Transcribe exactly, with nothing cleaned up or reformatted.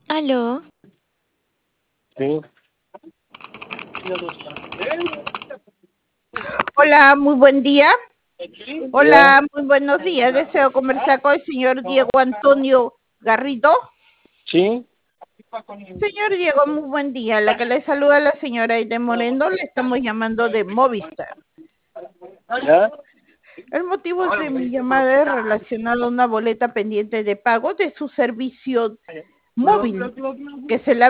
Aló, Sí, Hola, muy buen día. ya, Hola, muy buenos días. Deseo conversar con el señor Diego Antonio Garrido. sí, Señor Diego, muy buen día. La que le saluda la señora Aide Moreno, le estamos llamando de Movistar. ya, El motivo de mi llamada es relacionado a una boleta pendiente de pago de su servicio móvil, que se la